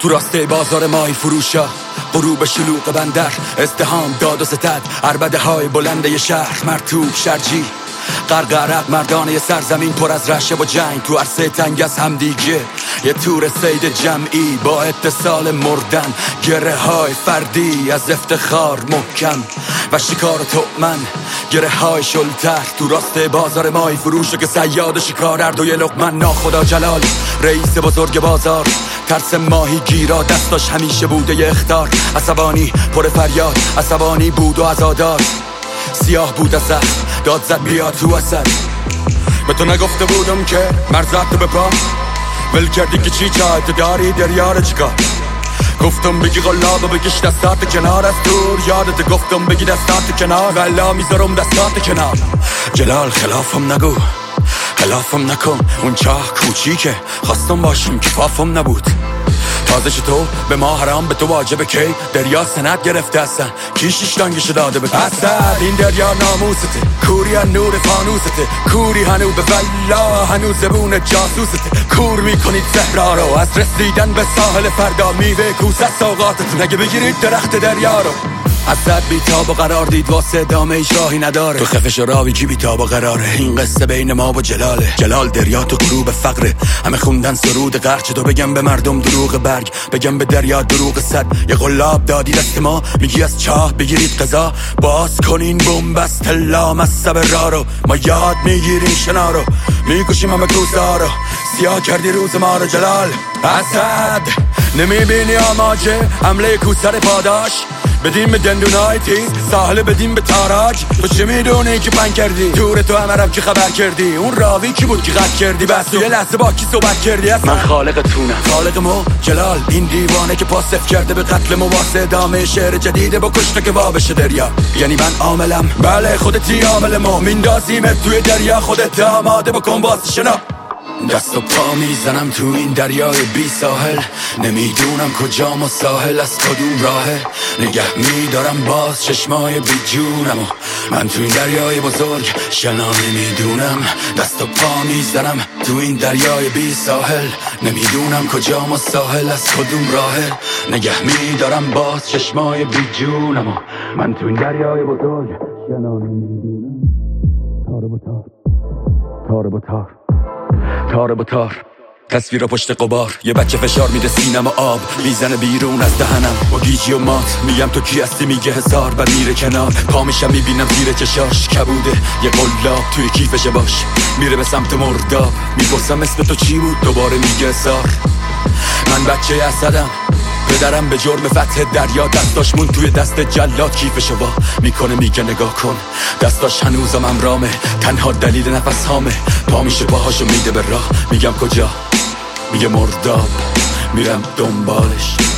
تو راسته بازار ماهی فروشا، غروب شلوغ بندر، ازدحام، داد و ستد، عربده های بلنده ی شهر، مرطوب شرجی، غرق مردانه ی سرزمین پر از رشه و جنگ، تو عرصه تنگ از همدیگه یه تور سید جمعی با اتصال مردن، گره های فردی از افتخار محکم و شکار تؤمن، گره های شلتر تو راسته بازار ماهی فروشا که صیاد شکار هر دوی لقمن. ناخدا جلال رئیس بزرگ بازار، ترس ماهی گیرا دستاش همیشه بوده ی اخطار، عصبانی پر فریاد، عصبانی بود و عزادار، سیاه بود از داد زد بیا تو اصد. به تو نگفته بودم که مرزت تو بپا، ول کردی که چی چاهت داری دریار چیکار، گفتم بگی غلاب بگیش دستات کنار از دور، یادت گفتم بگی دستات کنار ولا میذارم دستات کنار. جلال خلافم نگو، خلافم نکن، اون چاه کوچیکه خواستم باشم کفافم نبود، تازه تو به ما حرام به تو واجبه کی دریا سند گرفته هستن کی شیشتانگشو داده به اسد. این دریا ناموسته، کوری نور فانوسته، کوری هنو به ولا هنو زبون جاسوسته، کور میکنید صحرا رو از رسیدن به ساحل فردا، میوه کوس از سوقاتتون اگه بگیرید درخت دریا رو. اسد بیتاب و قرار دید واسه ادامه ایش راهی نداره، تو خفش و راوی کی بیتاب و قراره، این قصه بین ما و جلاله. جلال دریا تو غروب فقره، همه خوندن سرود قرچه، تو بگم به مردم دروغ برگ، بگم به دریا دروغ صد. یه قلاب دادی دست ما میگی از چاه بگیرید قضا، باز کنین بومبست لام از سب را رو، ما یاد میگیریم شنا رو، میکشیم همه کوسا رو، سیاه کردی روز ما رو. جلال اسد نمیبینی آماجه حمله کوسر پاداش، بدیم به دندونای تیز، ساحل بدیم به تاراج. تو چه میدونی که پنگ کردی دور تو همرم که خبر کردی، اون راوی کی بود که قد کردی، بس یه لحظه با کی صحبت کردی. من خالق تونم، خالق مو جلال، این دیوانه که پاسف کرده به قتل مو واسه ادامه شعر جدیده با کشته که وابشه دریا. یعنی من عاملم، بله خودتی عامل مو، میندازیمت توی دریا، خودت آماده بکن واسه شنا. دست و پا میزنم تو این دریای بی ساحل، نمیدونم کجام و ساحل از کدوم راهه، نگه میدارم باز چشمای بی جونم و من تو این دریای بزرگ شنا نمیدونم. دست و پا میزنم تو این دریای بی ساحل، نمیدونم کجام و ساحل از کدوم راهه، نگه میدارم باز چشمای بی جونم و من تو این دریای بزرگ شنا نمیدونم. تار با تار، تار با تار، تار با تار، تصویر پشت قبار، یه بچه فشار میده سینم و آب میزنه بیرون از دهنم با گیجی و مات، میگم تو کی هستی میگه حصار، بعد میره کنار، پامشم میبینم زیر چشاش کبوده یه قلاب توی کیفشه باش، میره به سمت مرداب، میپرسم اسم تو چی بود، دوباره میگه حصار. من بچه اسدم، پدرم به جرم فتح دریا دستاش مون توی دست جلاد، کیفشو وا میکنه میگه نگاه کن، دستاش هنوزم امرامه، تنها دلیل نفس هامه، پا میشه پاهاشو میده به راه، میگم کجا، میگه مرداب، میرم دنبالش.